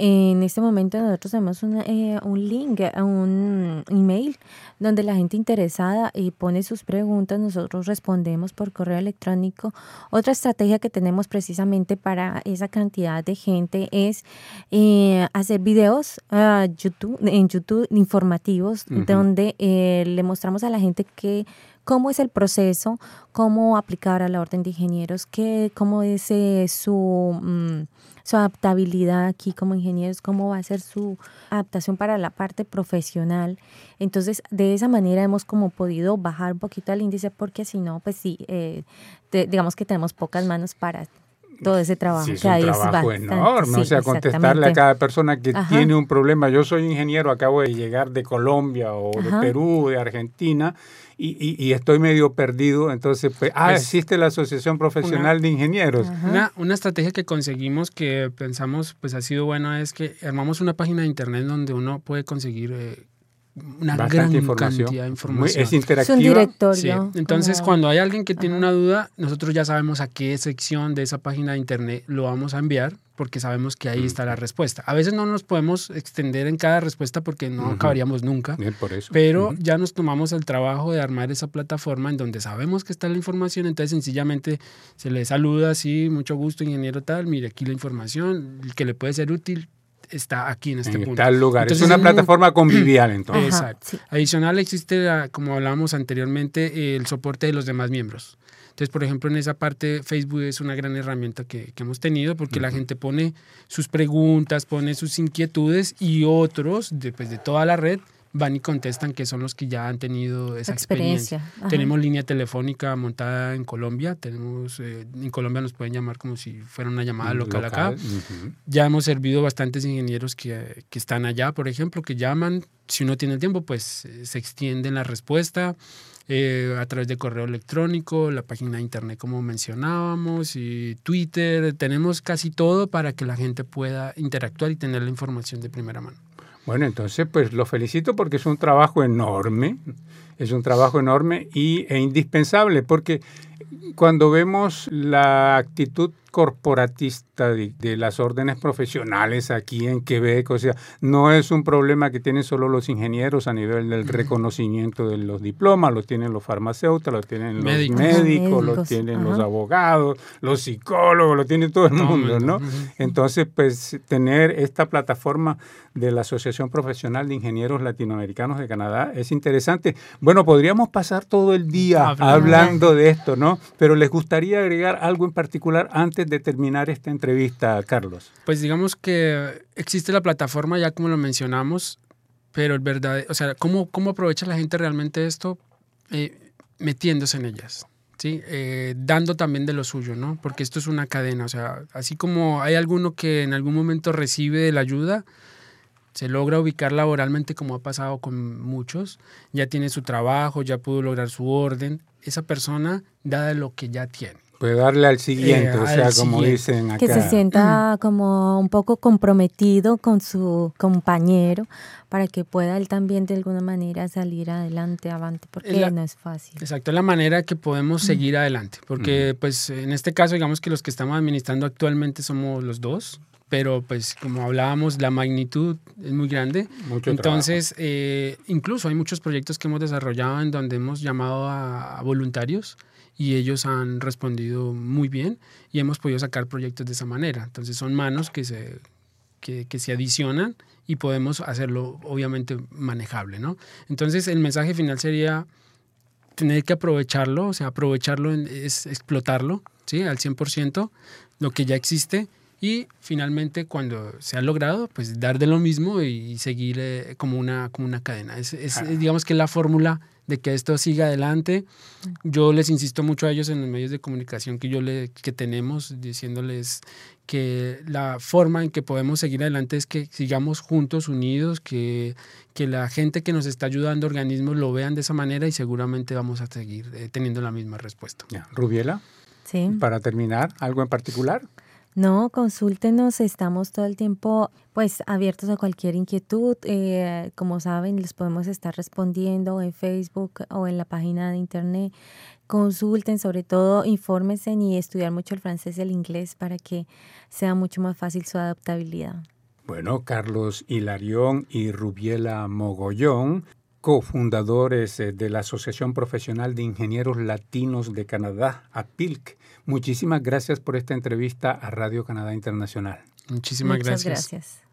en este momento nosotros tenemos un link, un email donde la gente interesada pone sus preguntas, nosotros respondemos por correo electrónico. Otra estrategia que tenemos precisamente para esa cantidad de gente es hacer videos en YouTube informativos, donde le mostramos a la gente cómo es el proceso, cómo aplicar a la Orden de Ingenieros, cómo es su adaptabilidad aquí como ingenieros, cómo va a ser su adaptación para la parte profesional. Entonces, de esa manera hemos como podido bajar un poquito el índice, porque si no, pues sí, digamos que tenemos pocas manos para todo ese trabajo. Sí, es un trabajo enorme, o sea, contestarle a cada persona que tiene un problema. Yo soy ingeniero, acabo de llegar de Colombia o de Perú, de Argentina, y estoy medio perdido, entonces, pues, existe la Asociación Profesional de Ingenieros. Una estrategia que conseguimos, que pensamos pues ha sido buena, es que armamos una página de internet donde uno puede conseguir una gran cantidad de información. Es interactiva. Es un directorio. Sí. Entonces, cuando hay alguien que tiene una duda, nosotros ya sabemos a qué sección de esa página de internet lo vamos a enviar, porque sabemos que ahí está la respuesta. A veces no nos podemos extender en cada respuesta porque no acabaríamos nunca, por eso. Pero ya nos tomamos el trabajo de armar esa plataforma en donde sabemos que está la información, entonces sencillamente se le saluda, sí, mucho gusto, ingeniero tal, mire aquí la información, el que le puede ser útil está aquí en este punto. En tal lugar. Entonces, es una plataforma convivial, entonces. Exacto. Sí. Adicional existe, como hablábamos anteriormente, el soporte de los demás miembros. Entonces, por ejemplo, en esa parte Facebook es una gran herramienta que hemos tenido, porque la gente pone sus preguntas, pone sus inquietudes, y otros de toda la red van y contestan, que son los que ya han tenido esa experiencia. Tenemos línea telefónica montada en Colombia. En Colombia nos pueden llamar como si fuera una llamada local acá. Ya hemos servido bastantes ingenieros que están allá, por ejemplo, que llaman. Si uno tiene el tiempo, pues se extiende la respuesta a través de correo electrónico, la página de internet como mencionábamos, y Twitter. Tenemos casi todo para que la gente pueda interactuar y tener la información de primera mano. Bueno, entonces pues lo felicito porque es un trabajo enorme, e indispensable, porque cuando vemos la actitud corporatista de las órdenes profesionales aquí en Quebec, o sea, no es un problema que tienen solo los ingenieros a nivel del reconocimiento de los diplomas, lo tienen los farmacéuticos, lo tienen los médicos, lo tienen los abogados, los psicólogos, lo tiene todo el mundo, ¿no? Entonces, pues tener esta plataforma de la Asociación Profesional de Ingenieros Latinoamericanos de Canadá es interesante. Bueno, podríamos pasar todo el día hablando de esto, ¿no? Pero ¿les gustaría agregar algo en particular antes de terminar esta entrevista, Carlos? Pues digamos que existe la plataforma, ya como lo mencionamos, pero o sea, ¿cómo aprovecha la gente realmente esto? Metiéndose en ellas, ¿sí? Dando también de lo suyo, ¿no? Porque esto es una cadena, o sea, así como hay alguno que en algún momento recibe la ayuda, se logra ubicar laboralmente, como ha pasado con muchos, ya tiene su trabajo, ya pudo lograr su orden, esa persona da de lo que ya tiene. Puede darle al siguiente, o sea, como dicen acá. Que se sienta como un poco comprometido con su compañero para que pueda él también de alguna manera salir adelante, porque no es fácil. Exacto, es la manera que podemos seguir adelante, porque pues en este caso digamos que los que estamos administrando actualmente somos los dos, pero pues como hablábamos, la magnitud es muy grande. Entonces, incluso hay muchos proyectos que hemos desarrollado en donde hemos llamado a voluntarios y ellos han respondido muy bien y hemos podido sacar proyectos de esa manera. Entonces son manos que se adicionan y podemos hacerlo obviamente manejable, ¿no? Entonces el mensaje final sería tener que aprovecharlo, o sea, aprovecharlo es explotarlo, ¿sí? Al 100%, lo que ya existe. Y finalmente, cuando se ha logrado, pues dar de lo mismo y seguir como una cadena. Digamos que la fórmula de que esto siga adelante. Yo les insisto mucho a ellos en los medios de comunicación que tenemos, diciéndoles que la forma en que podemos seguir adelante es que sigamos juntos, unidos, que la gente que nos está ayudando, organismos, lo vean de esa manera y seguramente vamos a seguir teniendo la misma respuesta. Rubiela, sí. Para terminar, ¿algo en particular? No, consúltenos, estamos todo el tiempo pues abiertos a cualquier inquietud. Como saben, les podemos estar respondiendo en Facebook o en la página de internet. Consulten, sobre todo infórmense y estudiar mucho el francés y el inglés para que sea mucho más fácil su adaptabilidad. Bueno, Carlos Hilarión y Rubiela Mogollón, cofundadores de la Asociación Profesional de Ingenieros Latinos de Canadá, APILC. Muchísimas gracias por esta entrevista a Radio Canadá Internacional. Muchísimas Muchas gracias.